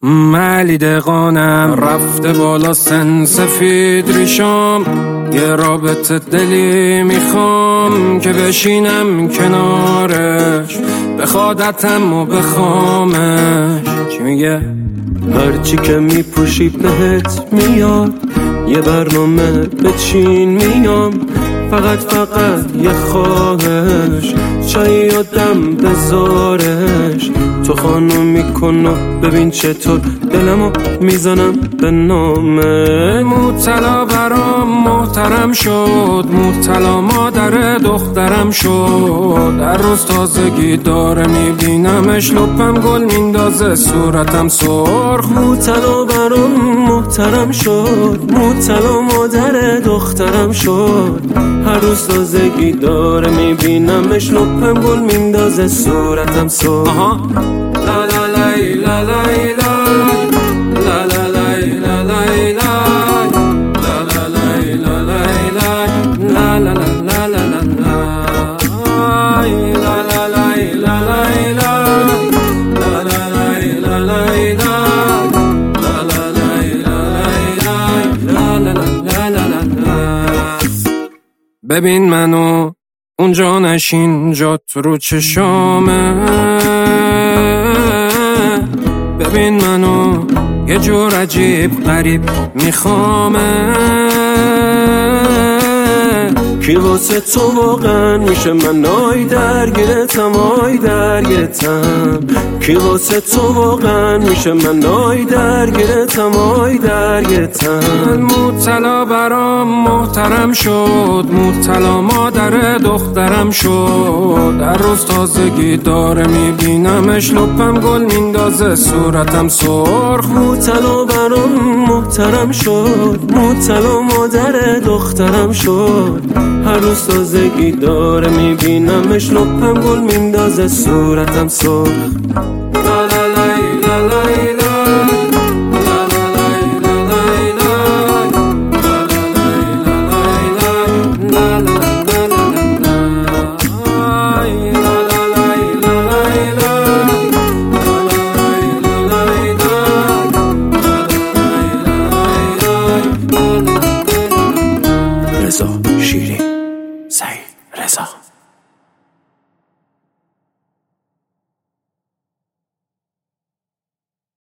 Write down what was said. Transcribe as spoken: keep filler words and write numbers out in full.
ملی دقانم رفته بالا سن سفید ریشام، یه رابطه دلی میخوام که بشینم کنارش، بخوادتم و بخوامش. چی میگه؟ هرچی که میپوشی بهت میاد، یه برنامه بچین میام، فقط فقط یه خواهش، چایی آدم بذارش. تو خانم میکن و ببین چطور دلمو میزنم به نامه. مبتلا برام محترم شد، مبتلا مادر دخترم شد. هر روز تازگی داره میبینمش، لپم گل میندازه صورتم سرخ. مبتلا برام محترم شد، مبتلا مادر دخترم شد. هر روز تازگی داره میبینمش، لپم گل میندازه صورتم سرخ. لا لا لای لا لای لای لا لا لای لا لای لای لا لا لای لا لای لای لا لا لا لا لا لا لا لای لا لای لای لا لا لای لا لای لای لا لا لای لا لای لای لا لا لا لا لا. ببین منو اونجا نشین، جات رو چشامه. ببین منو یه جور عجیب غریب میخوامه. کی واسه تو واقعا میشه من آی درگیرتم، آی درگیرتم. کی واسه تو واقعا میشه من آی درگیرتم، آی درگیرتم. مبتلا برام محترم شد، مبتلا مادر دخترم شد. هر روز تازگی داره میبینمش، لپم گل میندازه صورتم سرخ. مبتلا برام محترم شد، مبتلا مادر دخترم شد. هر روز تازگی داره میبینمش، لپم گل میندازه صورتم سرخ. لا لا لای لا لای لای لا لا لای لا لای لای لا لا لای لا لای رضا شیرین سعید رضا.